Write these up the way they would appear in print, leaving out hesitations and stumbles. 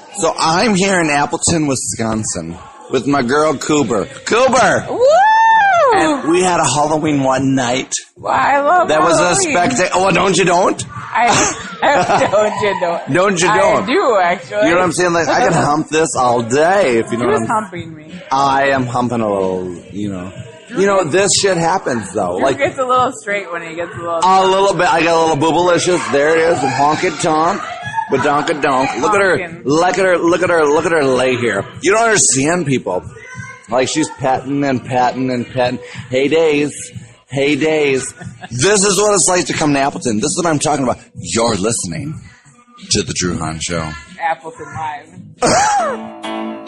So I'm here in Appleton, Wisconsin with my girl Cooper. Cooper! Woo! And we had a Halloween one night. Well, I love That was Halloween. a spectacular. Oh, don't you don't? Don't you don't? Don't you don't? I do, actually. You know what I'm saying? Like, I can hump this all day if you know what Who's I'm humping me? I am humping a little, you know. You know, this shit happens though. Drew Like gets a little straight when he gets a little... a little bit. I got a little boobalicious. There it is. Honk it tonk. Badonka donk. Look at her. Honkin'. Look at her. Look at her. Look at her lay here. You don't understand people. Like she's patting and patting and patting. Hey days. Hey days. This is what it's like to come to Appleton. This is what I'm talking about. You're listening to the Drew Hahn Show. Appleton Live.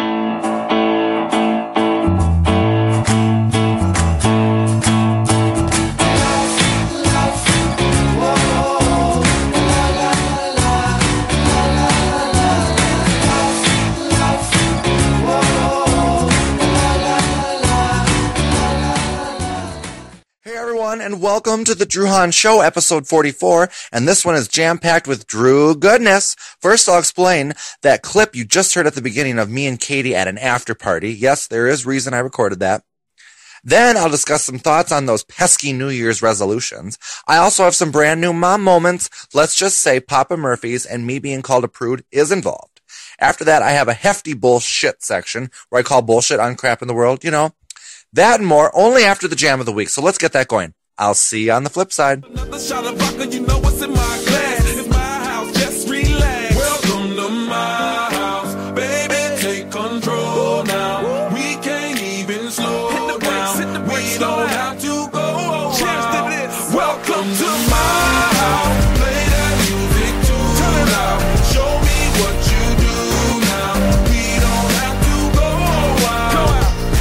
And welcome to the Drew Hahn Show, episode 44, and this one is jam-packed with Drew goodness. First, I'll explain that clip you just heard at the beginning of me and Katie at an after party. Yes, there is reason I recorded that. Then I'll discuss some thoughts on those pesky New Year's resolutions. I also have some brand new mom moments. Let's just say Papa Murphy's and me being called a prude is involved. After that, I have a hefty bullshit section where I call bullshit on crap in the world, you know. That and more only after the jam of the week, so let's get that going. I'll see you on the flip side. Another shot of vodka, you know what's in my glass. It's my house, just relax. Welcome to my house, baby, take control now. We can't even slow down. We don't have to go. Cheers to this. Welcome to my house. Play that music too loud. Show me what you do now. We don't have to go out.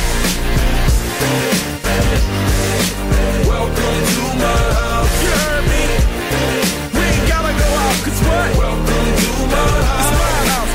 Welcome to my house. You heard me? We ain't gotta go out, 'cause what? Welcome to my house.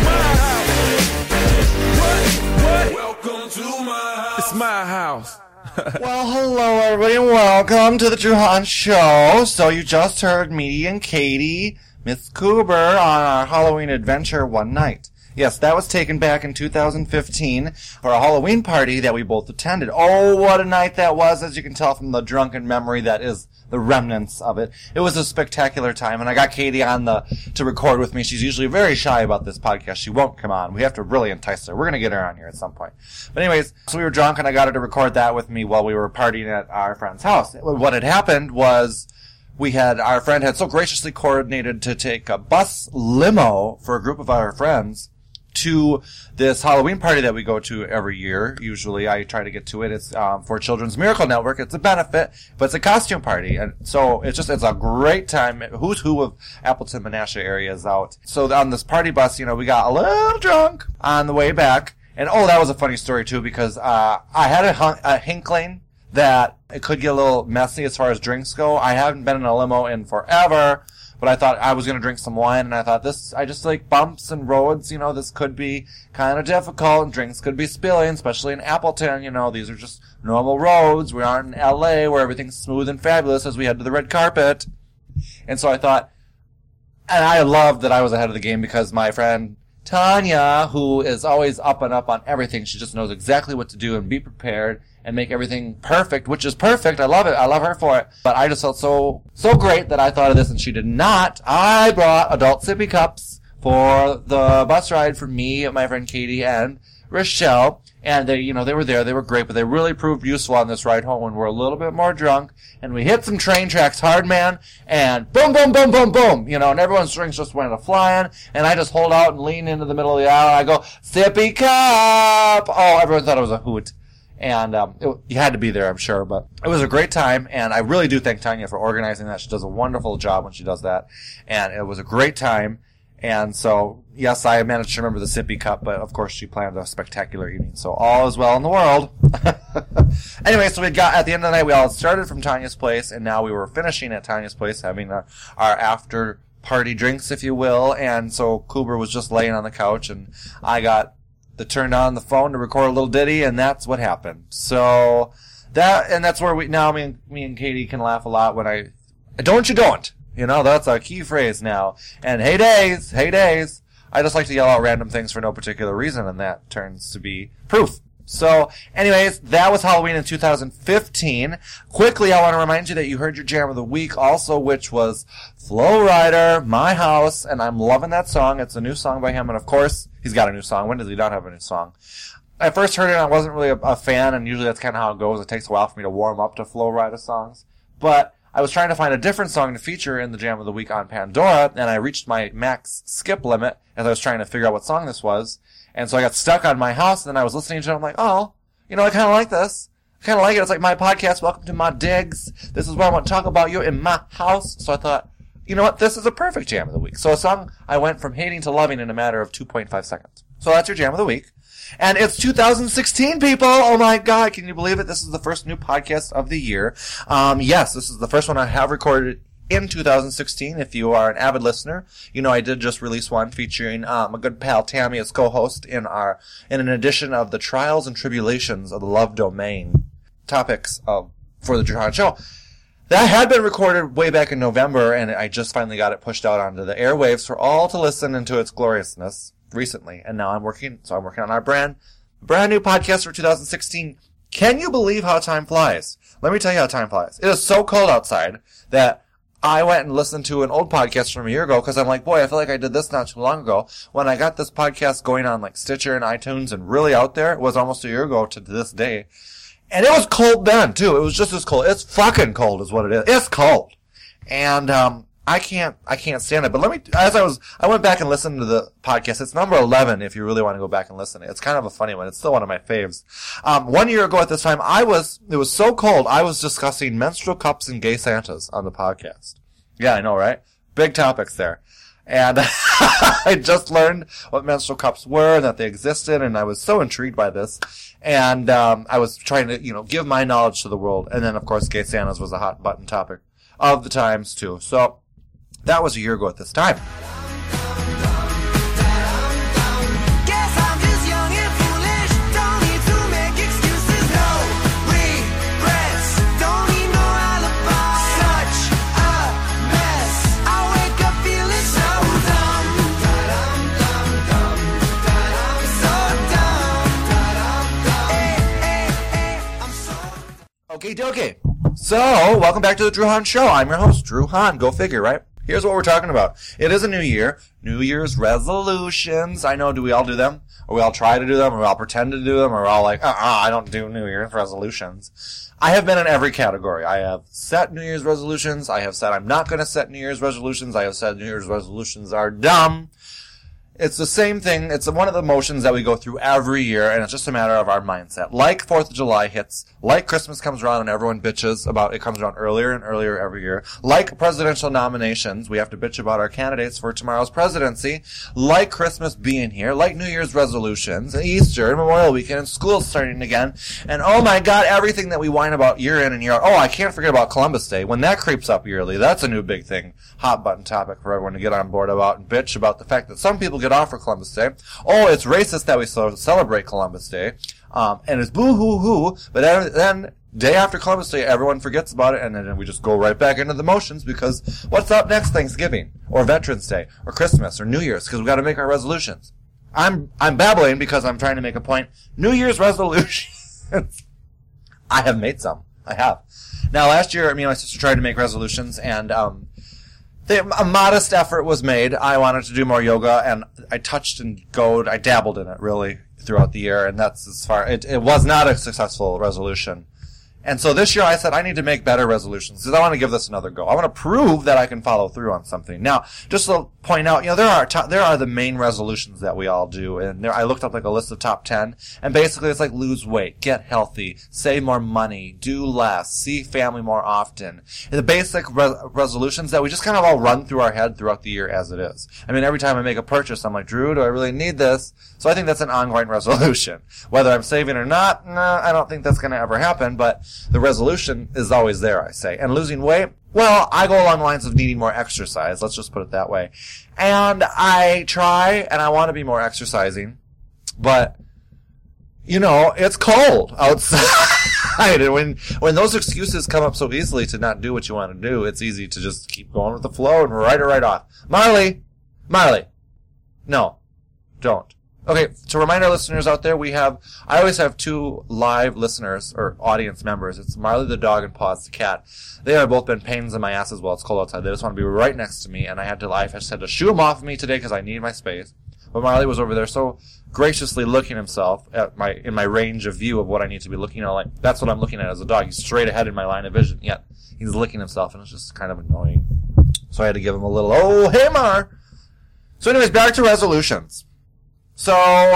It's my house. What? Welcome to my house. It's my house. Well, hello everybody and welcome to the Drew Hahn Show. So you just heard me and Katie, Miss Cooper, on our Halloween adventure one night. Yes, that was taken back in 2015 for a Halloween party that we both attended. Oh, what a night that was, as you can tell from the drunken memory that is the remnants of it. It was a spectacular time, and I got Katie on to record with me. She's usually very shy about this podcast. She won't come on. We have to really entice her. We're going to get her on here at some point. But anyways, so we were drunk, and I got her to record that with me while we were partying at our friend's house. What had happened was our friend had so graciously coordinated to take a bus limo for a group of our friends to this Halloween party that we go to every year. Usually I try to get to it. It's for Children's Miracle Network. It's a benefit, but it's a costume party. And so it's a great time. Who's who of Appleton, Menasha area is out. So on this party bus, we got a little drunk on the way back. And that was a funny story too, because I had a hinkling that it could get a little messy as far as drinks go. I haven't been in a limo in forever. But I thought I was going to drink some wine, and I thought I just like bumps and roads, this could be kind of difficult, and drinks could be spilling, especially in Appleton, these are just normal roads. We aren't in LA where everything's smooth and fabulous as we head to the red carpet. And so I thought, and I loved that I was ahead of the game because my friend Tanya, who is always up and up on everything, she just knows exactly what to do and be prepared and make everything perfect, which is perfect. I love it. I love her for it. But I just felt so great that I thought of this and she did not. I brought adult sippy cups for the bus ride for me, my friend Katie, and Rochelle. And they were there. They were great, but they really proved useful on this ride home when we're a little bit more drunk. And we hit some train tracks hard, man. And boom, boom, boom, boom, boom. And everyone's drinks just went a-flying. And I just hold out and lean into the middle of the aisle. And I go, sippy cup. Oh, everyone thought it was a hoot. And you had to be there, I'm sure. But it was a great time. And I really do thank Tanya for organizing that. She does a wonderful job when she does that. And it was a great time. And so, yes, I managed to remember the sippy cup, but of course she planned a spectacular evening. So all is well in the world. Anyway, so at the end of the night, we all started from Tanya's place, and now we were finishing at Tanya's place, having our after party drinks, if you will. And so Cooper was just laying on the couch, and I turned on the phone to record a little ditty, and that's what happened. So that's where me and Katie can laugh a lot when don't you don't. That's a key phrase now. And hey days. I just like to yell out random things for no particular reason, and that turns to be proof. So, anyways, that was Halloween in 2015. Quickly, I want to remind you that you heard your jam of the week also, which was Flo Rida, My House, and I'm loving that song. It's a new song by him, and of course, he's got a new song. When does he not have a new song? I first heard it, and I wasn't really a fan, and usually that's kind of how it goes. It takes a while for me to warm up to Flo Rida songs. But I was trying to find a different song to feature in the Jam of the Week on Pandora, and I reached my max skip limit as I was trying to figure out what song this was. And so I got stuck on My House, and then I was listening to it, and I'm like, oh, you know, I kind of like this. I kind of like it. It's like my podcast, welcome to my digs. This is where I want to talk about you in my house. So I thought, you know what, this is a perfect Jam of the Week. So a song I went from hating to loving in a matter of 2.5 seconds. So that's your Jam of the Week. And it's 2016, people! Oh my god, can you believe it? This is the first new podcast of the year. Yes, this is the first one I have recorded in 2016. If you are an avid listener, you know I did just release one featuring my good pal Tammy as co-host in an edition of the Trials and Tribulations of the Love Domain topics for the Drew Hahn Show. That had been recorded way back in November, and I just finally got it pushed out onto the airwaves for all to listen into its gloriousness recently. And now I'm working on our brand new podcast for 2016. Can you believe how time flies? Let me tell you how time flies. It is so cold outside that I went and listened to an old podcast from a year ago because I'm like, boy, I feel like I did this not too long ago. When I got this podcast going on like Stitcher and iTunes and really out there, it was almost a year ago to this day. And it was cold then, too. It was just as cold. It's fucking cold is what it is. It's cold. And, I can't stand it. But I went back and listened to the podcast. It's number 11 if you really want to go back and listen. It's kind of a funny one. It's still one of my faves. 1 year ago at this time, it was so cold, I was discussing menstrual cups and gay Santas on the podcast. Yeah, I know, right? Big topics there. And I just learned what menstrual cups were and that they existed, and I was so intrigued by this. And, I was trying to, give my knowledge to the world. And then, of course, gay Santas was a hot button topic of the times, too. So, that was a year ago at this time. Okie dokie. So, welcome back to the Drew Hahn Show. I'm your host, Drew Hahn. Go figure, right? Here's what we're talking about. It is a new year. New Year's resolutions. I know, do we all do them? Or we all try to do them? Or we all pretend to do them? Or we're all like, I don't do New Year's resolutions. I have been in every category. I have set New Year's resolutions. I have said I'm not going to set New Year's resolutions. I have said New Year's resolutions are dumb. It's the same thing. It's one of the motions that we go through every year, and it's just a matter of our mindset. Like 4th of July hits, like Christmas comes around and everyone bitches about it comes around earlier and earlier every year. Like presidential nominations, we have to bitch about our candidates for tomorrow's presidency. Like Christmas being here, like New Year's resolutions, and Easter, and Memorial Weekend, and school starting again. And oh my god, everything that we whine about year in and year out. Oh, I can't forget about Columbus Day. When that creeps up yearly, that's a new big thing. Hot button topic for everyone to get on board about and bitch about the fact that some people get off for Columbus Day. Oh, it's racist that we celebrate Columbus Day. And it's boo-hoo-hoo. But then, day after Columbus Day, everyone forgets about it, and then we just go right back into the motions because what's up next? Thanksgiving, or Veterans Day, or Christmas, or New Year's, because we got to make our resolutions. I'm babbling because I'm trying to make a point. New Year's resolutions. I have made some. I have. Now, last year, me and my sister tried to make resolutions, and a modest effort was made. I wanted to do more yoga, and I touched and I dabbled in it, really, throughout the year, and that's as far. It was not a successful resolution. And so this year I said I need to make better resolutions because I want to give this another go. I want to prove that I can follow through on something. Now, just to point out, there are the main resolutions that we all do, and I looked up like a list of top 10, and basically it's like lose weight, get healthy, save more money, do less, see family more often. And the basic resolutions that we just kind of all run through our head throughout the year as it is. I mean, every time I make a purchase, I'm like, Drew, do I really need this? So I think that's an ongoing resolution. Whether I'm saving or not, I don't think that's going to ever happen, but the resolution is always there, I say. And losing weight, well, I go along the lines of needing more exercise. Let's just put it that way. And I try, and I want to be more exercising, but, it's cold outside. And when those excuses come up so easily to not do what you want to do, it's easy to just keep going with the flow and write it right off. Marley, No, don't. Okay, to remind our listeners out there, I always have 2 live listeners, or audience members. It's Marley the dog and Paws the cat. They have both been pains in my ass as well. It's cold outside. They just want to be right next to me, and I just had to shoo them off of me today because I need my space. But Marley was over there so graciously looking himself in my range of view of what I need to be looking at. Like, that's what I'm looking at as a dog. He's straight ahead in my line of vision, yet he's licking himself, and it's just kind of annoying. So I had to give him a little, oh, hey, Mar! So anyways, back to resolutions. So,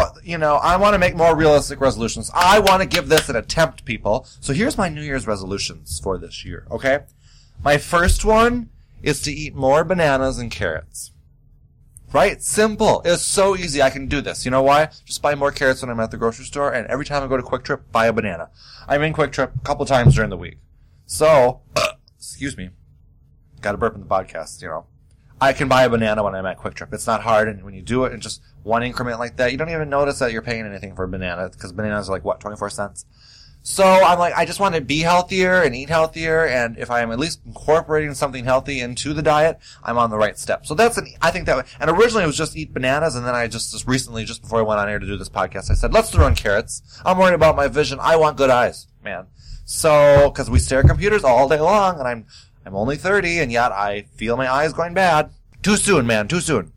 I want to make more realistic resolutions. I want to give this an attempt, people. So here's my New Year's resolutions for this year, okay? My first one is to eat more bananas and carrots. Right? Simple. It's so easy. I can do this. You know why? Just buy more carrots when I'm at the grocery store, and every time I go to Quick Trip, buy a banana. I'm in Quick Trip a couple times during the week. So, excuse me. Got to burp in the podcast, I can buy a banana when I'm at Quick Trip. It's not hard, and when you do it in just one increment like that, you don't even notice that you're paying anything for a banana, because bananas are 24 cents? So I'm like, I just want to be healthier and eat healthier, and if I am at least incorporating something healthy into the diet, I'm on the right step. So I think that, and originally it was just eat bananas, and then I just recently, just before I went on air to do this podcast, I said, let's throw in carrots. I'm worried about my vision. I want good eyes, man. So, because we stare at computers all day long, and I'm only 30, and yet I feel my eyes going bad. Too soon, man, too soon.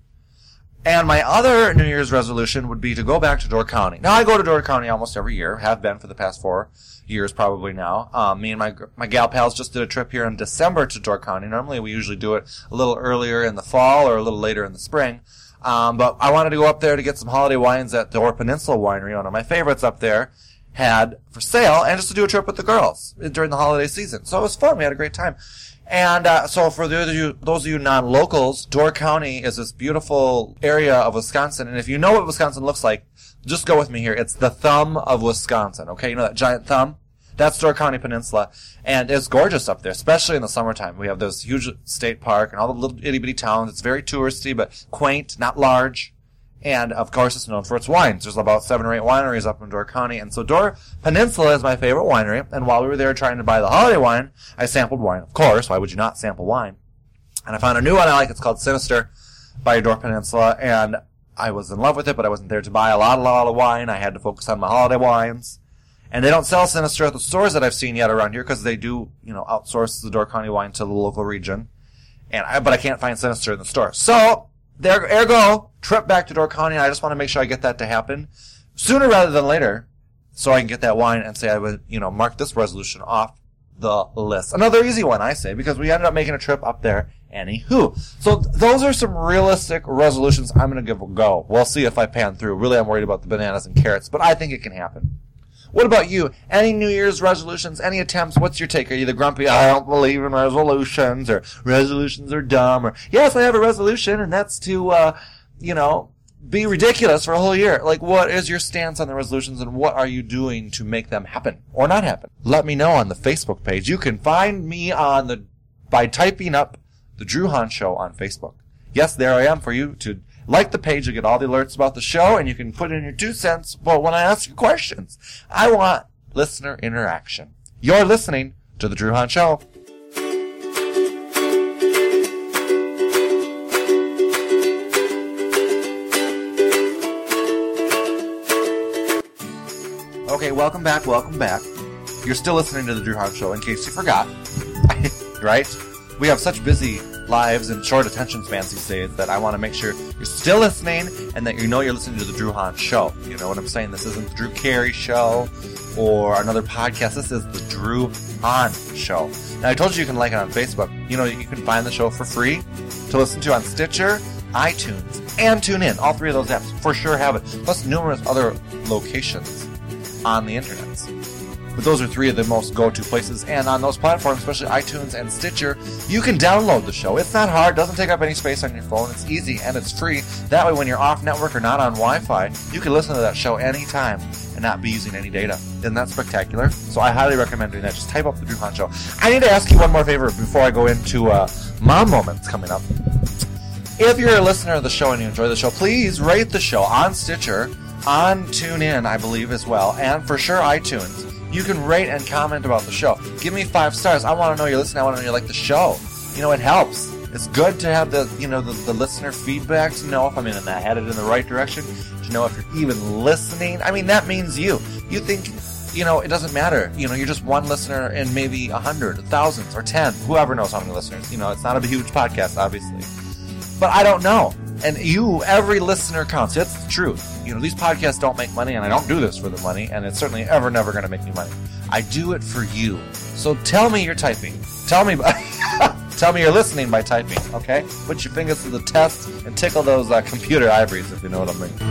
And my other New Year's resolution would be to go back to Door County. Now, I go to Door County almost every year, have been for the past 4 years probably now. Me and my gal pals just did a trip here in December to Door County. Normally, we usually do it a little earlier in the fall or a little later in the spring. But I wanted to go up there to get some holiday wines at Door Peninsula Winery, one of my favorites up there, had for sale, and just to do a trip with the girls during the holiday season. So it was fun. We had a great time. And so for those of you non-locals, Door County is this beautiful area of Wisconsin. And if you know what Wisconsin looks like, just go with me here. It's the thumb of Wisconsin, okay? You know that giant thumb? That's Door County Peninsula. And it's gorgeous up there, especially in the summertime. We have this huge state park and all the little itty-bitty towns. It's very touristy, but quaint, not large. And, of course, it's known for its wines. There's about 7 or 8 wineries up in Door County. And so Door Peninsula is my favorite winery. And while we were there trying to buy the holiday wine, I sampled wine. Of course, why would you not sample wine? And I found a new one I like. It's called Sinister by Door Peninsula. And I was in love with it, but I wasn't there to buy a lot of wine. I had to focus on my holiday wines. And they don't sell Sinister at the stores that I've seen yet around here because they do, outsource the Door County wine to the local region. But I can't find Sinister in the store. So, ergo, trip back to Door County, and I just want to make sure I get that to happen sooner rather than later so I can get that wine and say I would, mark this resolution off the list. Another easy one, I say, because we ended up making a trip up there anywho. So those are some realistic resolutions I'm going to give a go. We'll see if I pan through. Really, I'm worried about the bananas and carrots, but I think it can happen. What about you? Any New Year's resolutions? Any attempts? What's your take? Are you the grumpy, I don't believe in resolutions, or resolutions are dumb, or yes, I have a resolution, and that's to, be ridiculous for a whole year? Like, what is your stance on the resolutions, and what are you doing to make them happen or not happen? Let me know on the Facebook page. You can find me by typing up The Drew Hahn Show on Facebook. Yes, there I am for you to like the page to get all the alerts about the show, and you can put in your 2 cents when I ask you questions. I want listener interaction. You're listening to The Drew Hahn Show. Okay, welcome back. You're still listening to The Drew Hahn Show, in case you forgot. Right? We have such busy lives and short attention spans these days that I want to make sure you're still listening and that you're listening to The Drew Hahn Show. You know what I'm saying? This isn't The Drew Carey Show or another podcast. This is The Drew Hahn Show. Now, I told you can like it on Facebook. You can find the show for free to listen to on Stitcher, iTunes, and TuneIn. All 3 of those apps for sure have it, plus numerous other locations on the internet. But those are 3 of the most go-to places. And on those platforms, especially iTunes and Stitcher, you can download the show. It's not hard. Doesn't take up any space on your phone. It's easy and it's free. That way, when you're off network or not on Wi-Fi, you can listen to that show anytime and not be using any data. Isn't that spectacular? So I highly recommend doing that. Just type up The Drew Hahn Show. I need to ask you one more favor before I go into Mom Moments coming up. If you're a listener of the show and you enjoy the show, please rate the show on Stitcher, on TuneIn, I believe, as well, and for sure iTunes. You can rate and comment about the show. Give me 5 stars. I want to know you're listening. I want to know you like the show. It helps. It's good to have the listener feedback to know if I'm headed in the right direction, to know if you're even listening. I mean, that means you. You think, it doesn't matter. You're just one listener in maybe 100, thousands, or 10. Whoever knows how many listeners. It's not a huge podcast, obviously. But I don't know. And every listener counts. That's the truth. These podcasts don't make money, and I don't do this for the money, and it's certainly never going to make me money. I do it for you. So tell me you're typing. Tell me you're listening by typing, okay? Put your fingers to the test and tickle those computer ivories, if you know what I mean.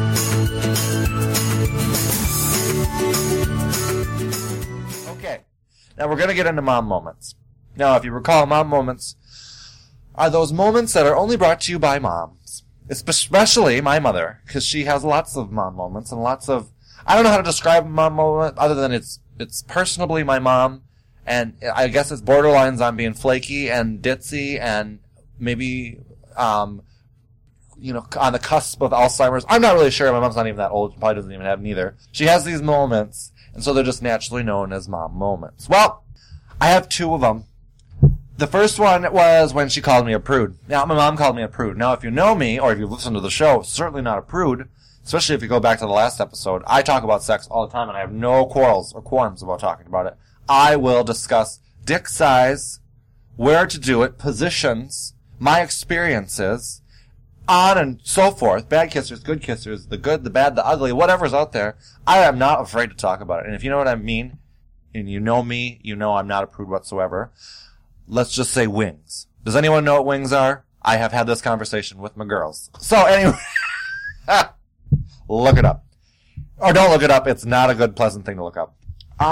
Okay. Now we're going to get into mom moments. Now, if you recall, mom moments are those moments that are only brought to you by moms. Especially my mother, because she has lots of mom moments and lots of... I don't know how to describe a mom moment other than it's personably my mom, and I guess it's borderlines on being flaky and ditzy and maybe, on the cusp of Alzheimer's. I'm not really sure. My mom's not even that old. She probably doesn't even have neither. She has these moments, and so they're just naturally known as mom moments. Well, I have two of them. The first one was when she called me a prude. Now, my mom called me a prude. Now, if you know me, or if you've listened to the show, certainly not a prude, especially if you go back to the last episode. I talk about sex all the time, and I have no quarrels or qualms about talking about it. I will discuss dick size, where to do it, positions, my experiences, on and so forth. Bad kissers, good kissers, the good, the bad, the ugly, whatever's out there. I am not afraid to talk about it. And if you know what I mean, and you know me, you know I'm not a prude whatsoever. Let's just say wings. Does anyone know what wings are? I have had this conversation with my girls. So anyway, look it up. Or don't look it up. It's not a good, pleasant thing to look up.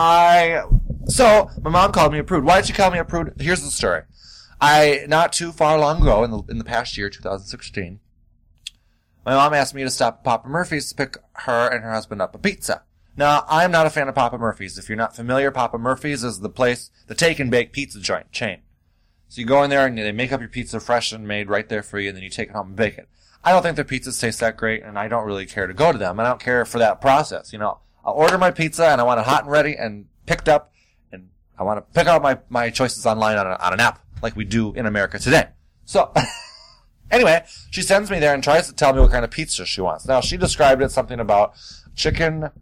So my mom called me a prude. Why did she call me a prude? Here's the story. Not too far long ago, in the past year, 2016, my mom asked me to stop at Papa Murphy's to pick her and her husband up a pizza. Now, I'm not a fan of Papa Murphy's. If you're not familiar, Papa Murphy's is the place, the take and bake pizza joint chain. So you go in there and they make up your pizza fresh and made right there for you, and then you take it home and bake it. I don't think their pizzas taste that great, and I don't really care to go to them. I don't care for that process. I'll order my pizza, and I want it hot and ready and picked up, and I want to pick out my choices online on an app, like we do in America today. So, anyway, she sends me there and tries to tell me what kind of pizza she wants. Now, she described it something about chicken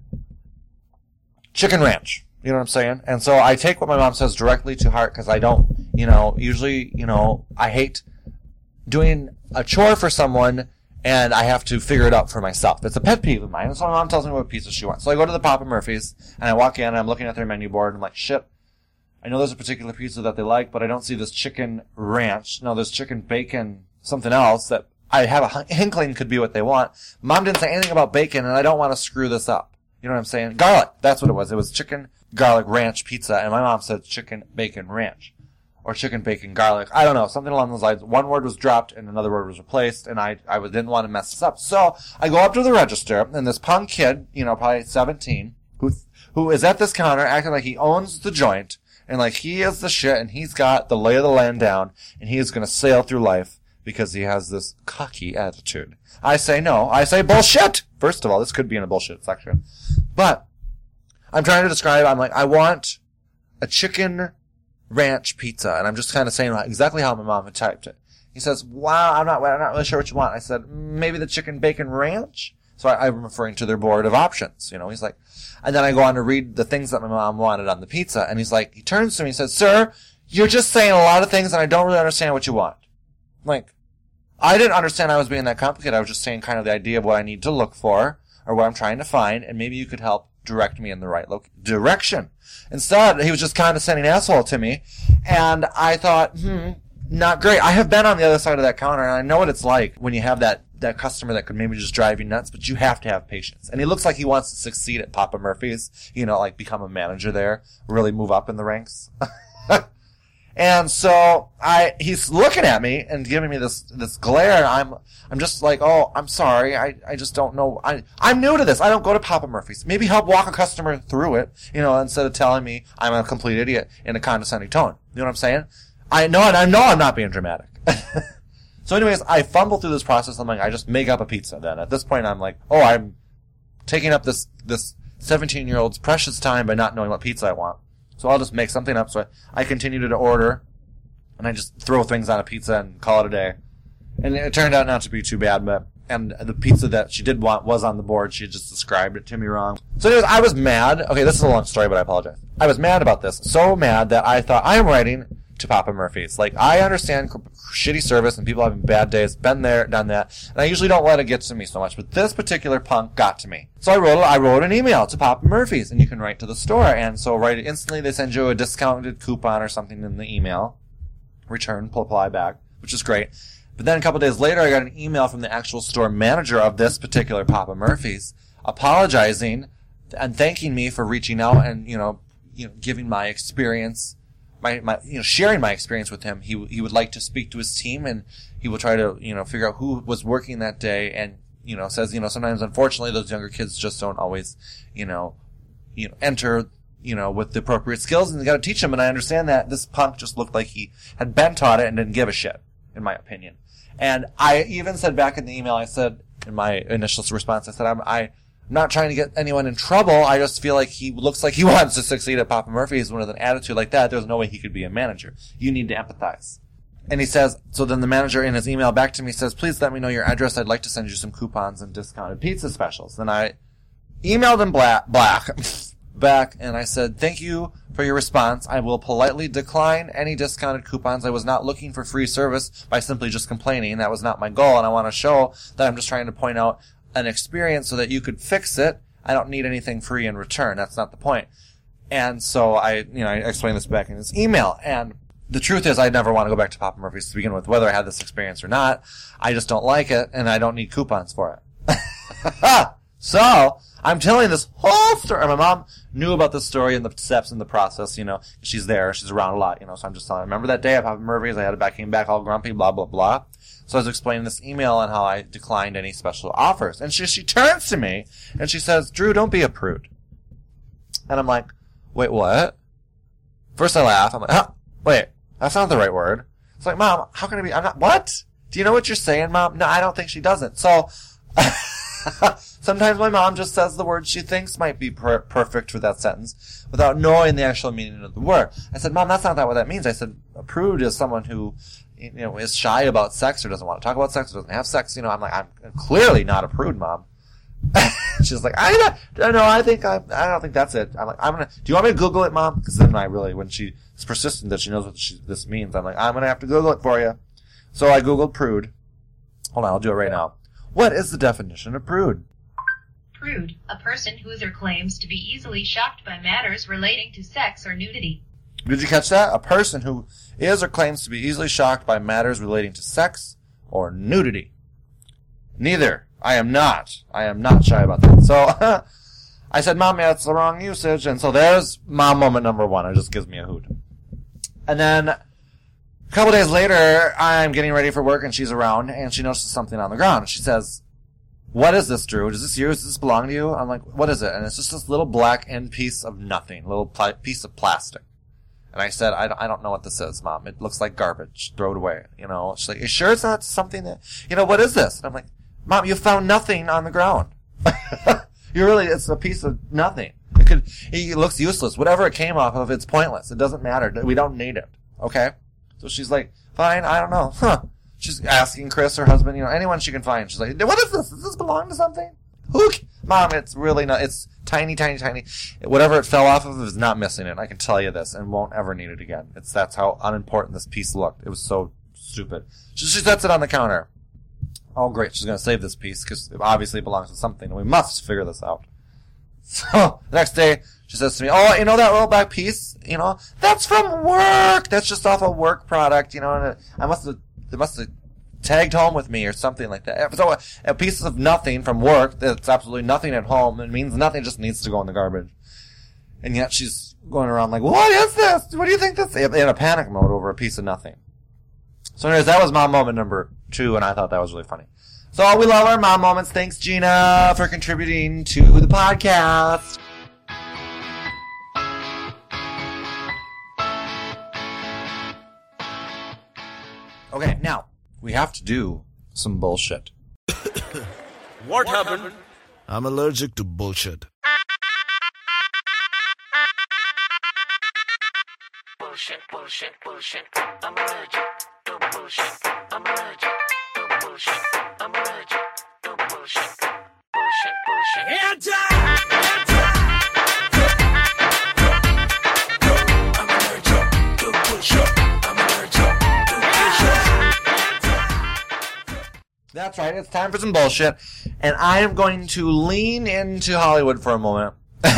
ranch. You know what I'm saying? And so I take what my mom says directly to heart, because I don't, usually, I hate doing a chore for someone and I have to figure it out for myself. It's a pet peeve of mine. And so my mom tells me what pizza she wants. So I go to the Papa Murphy's and I walk in and I'm looking at their menu board and I'm like, shit, I know there's a particular pizza that they like, but I don't see this chicken ranch. No, there's chicken bacon, something else that I have a inkling could be what they want. Mom didn't say anything about bacon, and I don't want to screw this up. You know what I'm saying? Garlic. That's what it was. It was chicken garlic ranch pizza, and my mom said chicken bacon ranch. Or chicken bacon garlic. I don't know. Something along those lines. One word was dropped and another word was replaced, and I didn't want to mess this up. So I go up to the register, and this punk kid, probably 17, who is at this counter acting like he owns the joint, and like he is the shit, and he's got the lay of the land down, and he is going to sail through life because he has this cocky attitude. I say no. I say bullshit! First of all, this could be in a bullshit section. But I'm trying to describe, I'm like, I want a chicken ranch pizza, and I'm just kind of saying exactly how my mom had typed it. He says, wow, I'm not really sure what you want. I said, maybe the chicken bacon ranch? So I'm referring to their board of options, he's like, and then I go on to read the things that my mom wanted on the pizza, and he's like, he turns to me and says, sir, you're just saying a lot of things and I don't really understand what you want. Like, I didn't understand I was being that complicated. I was just saying kind of the idea of what I need to look for, or what I'm trying to find, and maybe you could help direct me in the right direction. Instead, he was just condescending asshole to me, and I thought, not great. I have been on the other side of that counter, and I know what it's like when you have that customer that could maybe just drive you nuts, but you have to have patience. And he looks like he wants to succeed at Papa Murphy's, like become a manager there, really move up in the ranks. And so he's looking at me and giving me this glare, and I'm just like, oh, I'm sorry, I just don't know, I'm new to this, I don't go to Papa Murphy's. Maybe help walk a customer through it, instead of telling me I'm a complete idiot in a condescending tone. You know what I'm saying? I know I'm not being dramatic. So anyways, I fumble through this process, I'm like, I just make up a pizza then. At this point, I'm like, oh, I'm taking up this 17-year-old's precious time by not knowing what pizza I want. So I'll just make something up. So I continued to order, and I just throw things on a pizza and call it a day. And it turned out not to be too bad, and the pizza that she did want was on the board. She just described it to me wrong. So anyways, I was mad. Okay, this is a long story, but I apologize. I was mad about this. So mad that I thought, I am writing to Papa Murphy's. Like, I understand shitty service and people having bad days. Been there, done that. And I usually don't let it get to me so much, but this particular punk got to me. So I wrote an email to Papa Murphy's, and you can write to the store. And so right instantly they send you a discounted coupon or something in the email. Return, reply back, which is great. But then a couple days later, I got an email from the actual store manager of this particular Papa Murphy's apologizing and thanking me for reaching out and, giving my experience, sharing my experience with him. He would like to speak to his team, and he will try to, figure out who was working that day, and, says, sometimes unfortunately those younger kids just don't always, enter, with the appropriate skills, and you gotta teach them. And I understand that this punk just looked like he had been taught it and didn't give a shit, in my opinion. And I even said back in the email, I said, in my initial response, I said, I'm not trying to get anyone in trouble. I just feel like he looks like he wants to succeed at Papa Murphy's. With an attitude like that, there's no way he could be a manager. You need to empathize. And he says, so then the manager in his email back to me says, please let me know your address. I'd like to send you some coupons and discounted pizza specials. Then I emailed him back, and I said, thank you for your response. I will politely decline any discounted coupons. I was not looking for free service by simply just complaining. That was not my goal, and I want to show that I'm just trying to point out an experience so that you could fix it. I don't need anything free in return. That's not the point. And so I explained this back in this email, and the truth is I never want to go back to Papa Murphy's to begin with, whether I had this experience or not. I just don't like it, and I don't need coupons for it. So I'm telling this whole story. My mom knew about this story and the steps in the process, she's there, she's around a lot, so I'm just telling her, remember that day at Papa Murphy's, came back all grumpy, blah, blah, blah. So I was explaining this email on how I declined any special offers. And she turns to me and she says, Drew, don't be a prude. And I'm like, wait, what? First I laugh. I'm like, wait, that's not the right word. It's like, Mom, how can I be, I'm not, what? Do you know what you're saying, Mom? No, I don't think she doesn't. So, sometimes my mom just says the word she thinks might be perfect for that sentence without knowing the actual meaning of the word. I said, Mom, that's not what that means. I said, a prude is someone who, is shy about sex or doesn't want to talk about sex or doesn't have sex. I'm like, I'm clearly not a prude, Mom. She's like, I don't think that's it. I'm like, do you want me to Google it, Mom? Because then when she's persistent that she knows what this means, I'm like, I'm going to have to Google it for you. So I Googled prude. Hold on, I'll do it right now. What is the definition of prude? Prude, a person who is or claims to be easily shocked by matters relating to sex or nudity. Did you catch that? A person who is or claims to be easily shocked by matters relating to sex or nudity. Neither. I am not shy about that. So, I said, Mom, yeah, that's the wrong usage. And so there's mom moment number one. It just gives me a hoot. And then, a couple days later, I'm getting ready for work and she's around and she notices something on the ground. She says, what is this, Drew? Is this yours? Does this belong to you? I'm like, what is it? And it's just this little black end piece of nothing, little piece of plastic. And I said, I don't know what this is, Mom. It looks like garbage. Throw it away. She's like, you sure it's not something that, what is this? And I'm like, Mom, you found nothing on the ground. It's a piece of nothing. It looks useless. Whatever it came off of, it's pointless. It doesn't matter. We don't need it. Okay? So she's like, fine, I don't know. She's asking Chris, her husband, anyone she can find. She's like, what is this? Does this belong to something? Mom, it's really not. It's tiny, tiny, tiny. Whatever it fell off of is not missing it. I can tell you this, and won't ever need it again. That's how unimportant this piece looked. It was so stupid. She sets it on the counter. Oh, great. She's going to save this piece because it obviously belongs to something, and we must figure this out. So, the next day, she says to me, oh, that little black piece, that's from work. That's just off a work product, and it must have tagged home with me or something like that. So, a piece of nothing from work that's absolutely nothing at home, it means nothing, just needs to go in the garbage. And yet she's going around like, what is this? What do you think this is? In a panic mode over a piece of nothing. So anyways, that was mom moment number 2, and I thought that was really funny. So we love our mom moments. Thanks, Gina, for contributing to the podcast. Okay, now, we have to do some bullshit. What happened? I'm allergic to bullshit. Bullshit. bullshit, bullshit. I'm allergic to bullshit. I'm allergic to bullshit. I'm allergic to bullshit. Bullshit, bullshit. Hands up! Hands up! I'm allergic to bullshit. I'm allergic to bullshit. That's right, it's time for some bullshit. And I am going to lean into Hollywood for a moment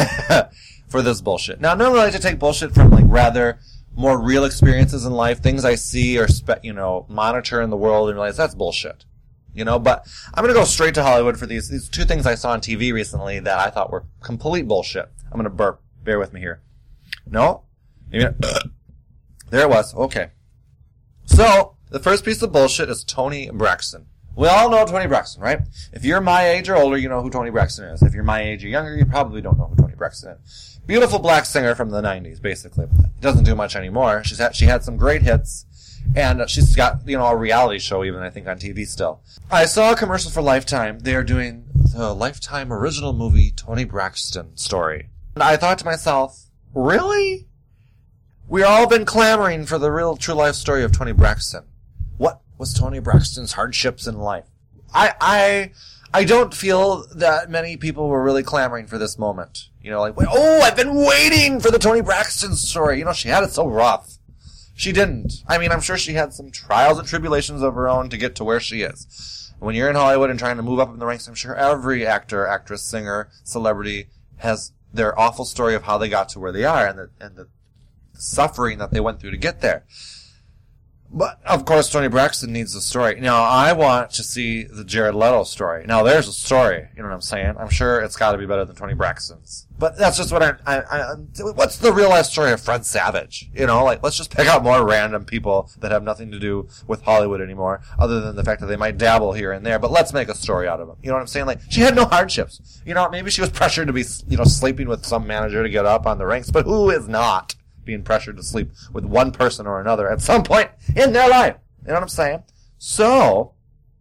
for this bullshit. Now, I normally like to take bullshit from, like, rather more real experiences in life, things I see or, monitor in the world and realize that's bullshit. But I'm going to go straight to Hollywood for these two things I saw on TV recently that I thought were complete bullshit. I'm going to burp. Bear with me here. No? Maybe not. There it was. Okay. So, the first piece of bullshit is Toni Braxton. We all know Toni Braxton, right? If you're my age or older, you know who Toni Braxton is. If you're my age or younger, you probably don't know who Toni Braxton is. Beautiful black singer from the 90s, basically. Doesn't do much anymore. She had some great hits. And she's got, a reality show even, I think, on TV still. I saw a commercial for Lifetime. They're doing the Lifetime original movie Toni Braxton story. And I thought to myself, really? We've all been clamoring for the real true life story of Toni Braxton. What was Toni Braxton's hardships in life? I don't feel that many people were really clamoring for this moment. I've been waiting for the Toni Braxton story. She had it so rough. She didn't. I mean, I'm sure she had some trials and tribulations of her own to get to where she is. When you're in Hollywood and trying to move up in the ranks, I'm sure every actor, actress, singer, celebrity has their awful story of how they got to where they are and the suffering that they went through to get there. But, of course, Toni Braxton needs a story. Now, I want to see the Jared Leto story. Now, there's a story. You know what I'm saying? I'm sure it's got to be better than Toni Braxton's. But that's just what what's the real life story of Fred Savage? Let's just pick out more random people that have nothing to do with Hollywood anymore, other than the fact that they might dabble here and there. But let's make a story out of them. You know what I'm saying? She had no hardships. Maybe she was pressured to be, sleeping with some manager to get up on the ranks, but who is not being pressured to sleep with one person or another at some point in their life? You know what I'm saying? So,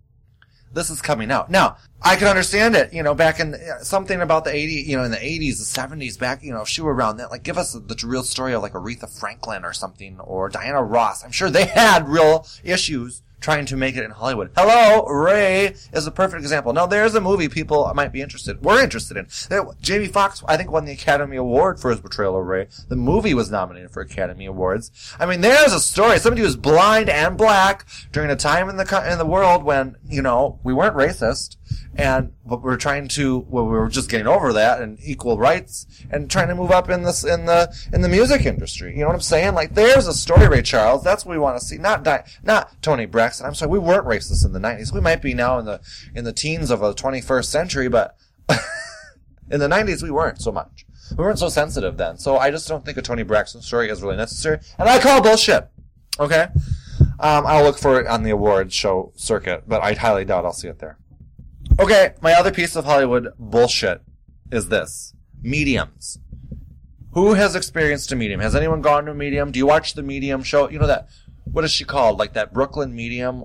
this is coming out. Now, I can understand it, back in something about the 80s, in the 80s, the 70s, back, if she were around that, give us the real story of Aretha Franklin or something, or Diana Ross. I'm sure they had real issues trying to make it in Hollywood. Hello, Ray is a perfect example. Now, there's a movie people might be we're interested in. Jamie Foxx, I think, won the Academy Award for his portrayal of Ray. The movie was nominated for Academy Awards. I mean, there's a story. Somebody who was blind and black during a time in the world when, we weren't racist. But we were just getting over that and equal rights and trying to move up in the music industry. You know what I'm saying? There's a story, Ray Charles. That's what we want to see. Not Toni Braxton. I'm sorry, we weren't racist in the 90s. We might be now in the teens of the 21st century, but in the 90s we weren't so much. We weren't so sensitive then. So I just don't think a Toni Braxton story is really necessary. And I call bullshit. Okay? I'll look for it on the awards show circuit, but I highly doubt I'll see it there. Okay, my other piece of Hollywood bullshit is this. Mediums. Who has experienced a medium? Has anyone gone to a medium? Do you watch the Medium show? What is she called? That Brooklyn Medium?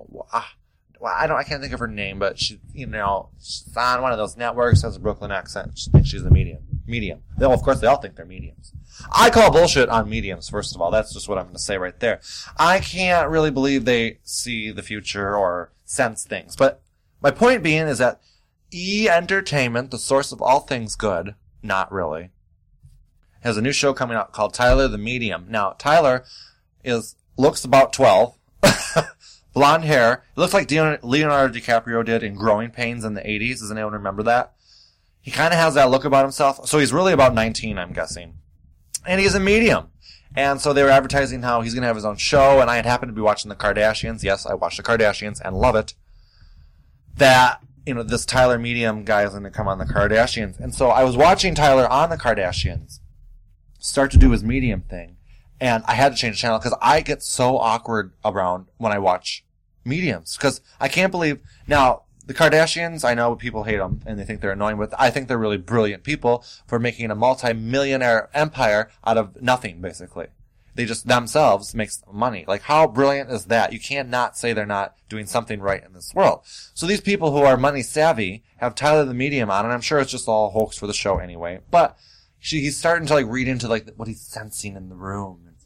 I can't think of her name, but she, she's on one of those networks, has a Brooklyn accent. She thinks she's a medium. Of course, they all think they're mediums. I call bullshit on mediums, first of all. That's just what I'm going to say right there. I can't really believe they see the future or sense things, but my point being is that E! Entertainment, the source of all things good, not really, has a new show coming out called Tyler the Medium. Now, Tyler looks about 12, blonde hair. It looks like Leonardo DiCaprio did in Growing Pains in the 80s. Does anyone remember that? He kind of has that look about himself. So he's really about 19, I'm guessing. And he's a medium. And so they were advertising how he's going to have his own show, and I had happened to be watching The Kardashians. Yes, I watched The Kardashians and love it. That, this Tyler Medium guy is going to come on The Kardashians. And so I was watching Tyler on The Kardashians start to do his medium thing. And I had to change the channel because I get so awkward around when I watch mediums. Because I can't believe... Now, The Kardashians, I know people hate them and they think they're annoying, but I think they're really brilliant people for making a multi-millionaire empire out of nothing, basically. They just themselves make money. How brilliant is that? You can't not say they're not doing something right in this world. So these people who are money savvy have Tyler the Medium on, and I'm sure it's just all hoax for the show anyway. But he's starting to read into what he's sensing in the room.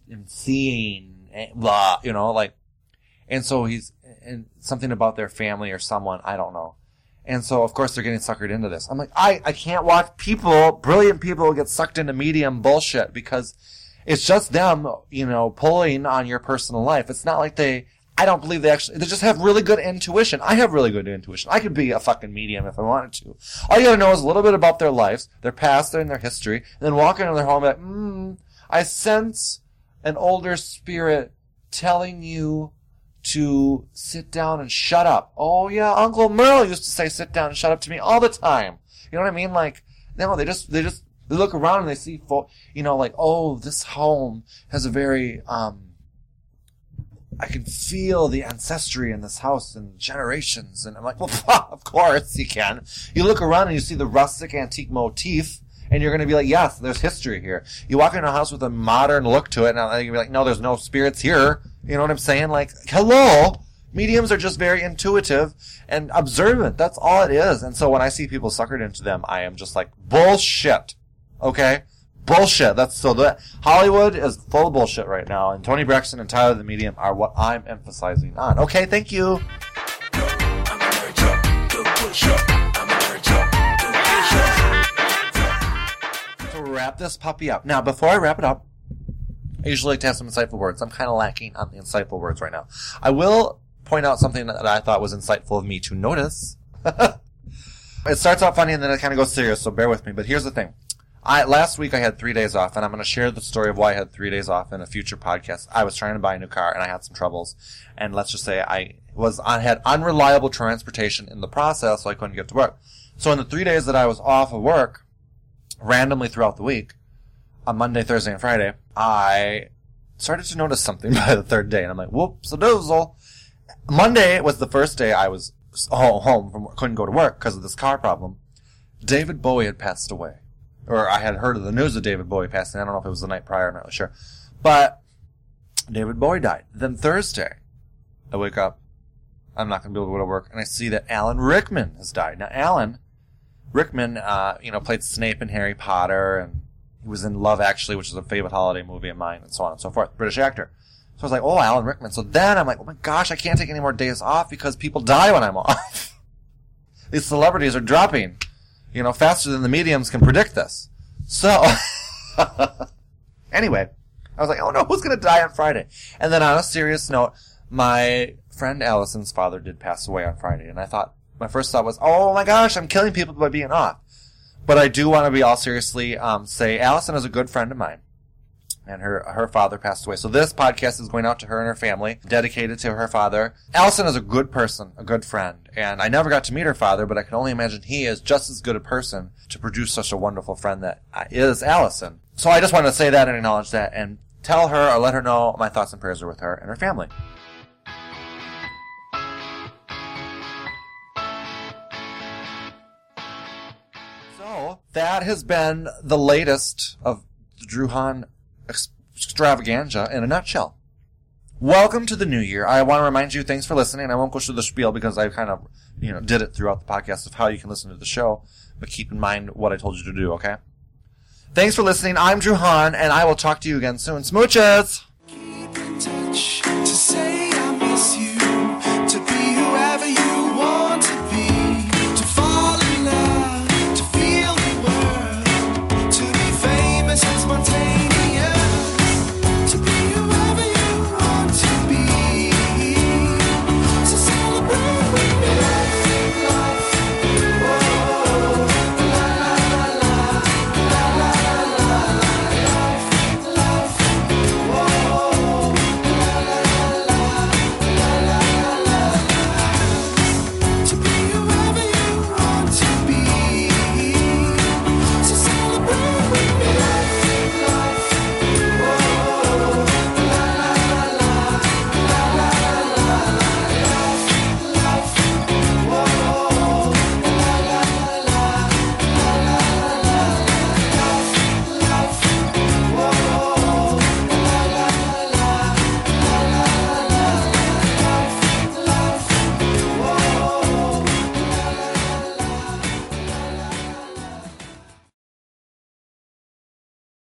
him seeing, blah, you know, like, and so and something about their family or someone, I don't know. And so, of course, they're getting suckered into this. I'm like, I can't watch brilliant people get sucked into medium bullshit because it's just them, you know, pulling on your personal life. It's not like I don't believe they just have really good intuition. I have really good intuition. I could be a fucking medium if I wanted to. All you gotta know is a little bit about their lives, their past, and their history, and then walk into their home and like, I sense an older spirit telling you to sit down and shut up. Oh yeah, Uncle Merle used to say sit down and shut up to me all the time. You know what I mean? Like, no, they look around and they see, you know, like, oh, this home has a very, I can feel the ancestry in this house and generations. And I'm like, well, of course you can. You look around and you see the rustic antique motif, and you're going to be like, yes, there's history here. You walk into a house with a modern look to it, and you're going to be like, no, there's no spirits here. You know what I'm saying? Like, hello? Mediums are just very intuitive and observant. That's all it is. And so when I see people suckered into them, I am just like, bullshit. Okay? Bullshit. Hollywood is full of bullshit right now, and Toni Braxton and Tyler the Medium are what I'm emphasizing on. Okay, thank you. To wrap this puppy up. Now, before I wrap it up, I usually like to have some insightful words. I'm kind of lacking on the insightful words right now. I will point out something that I thought was insightful of me to notice. It starts out funny and then it kind of goes serious, so bear with me. But here's the thing. Last week I had 3 days off, and I'm going to share the story of why I had 3 days off in a future podcast. I was trying to buy a new car, and I had some troubles. And let's just say I had unreliable transportation in the process, so I couldn't get to work. So in the 3 days that I was off of work, randomly throughout the week, on Monday, Thursday, and Friday, I started to notice something by the third day, and I'm like, whoops-a-doozle. Monday was the first day I was home, couldn't go to work because of this car problem. David Bowie had passed away. Or I had heard of the news of David Bowie passing. I don't know if it was the night prior, I'm not really sure. But David Bowie died. Then Thursday, I wake up, I'm not going to be able to go to work, and I see that Alan Rickman has died. Now, Alan Rickman, played Snape in Harry Potter, and he was in Love Actually, which is a favorite holiday movie of mine, and so on and so forth. British actor. So I was like, oh, Alan Rickman. So then I'm like, oh my gosh, I can't take any more days off because people die when I'm off. These celebrities are dropping, faster than the mediums can predict this. So, anyway, I was like, oh no, who's going to die on Friday? And then on a serious note, my friend Allison's father did pass away on Friday, and I thought, my first thought was, oh my gosh, I'm killing people by being off. But I do want to be all seriously say Allison is a good friend of mine, and her father passed away. So this podcast is going out to her and her family, dedicated to her father. Allison is a good person, a good friend, and I never got to meet her father, but I can only imagine he is just as good a person to produce such a wonderful friend that is Allison. So I just wanted to say that and acknowledge that and tell her or let her know my thoughts and prayers are with her and her family. So that has been the latest of the Drew Hahn extravaganza in a nutshell. Welcome to the new year. I want to remind you, thanks for listening. I won't go through the spiel because I kind of, did it throughout the podcast of how you can listen to the show, but keep in mind what I told you to do, okay? Thanks for listening. I'm Drew Hahn, and I will talk to you again soon. Smooches! Keep in touch to say I miss you, to be whoever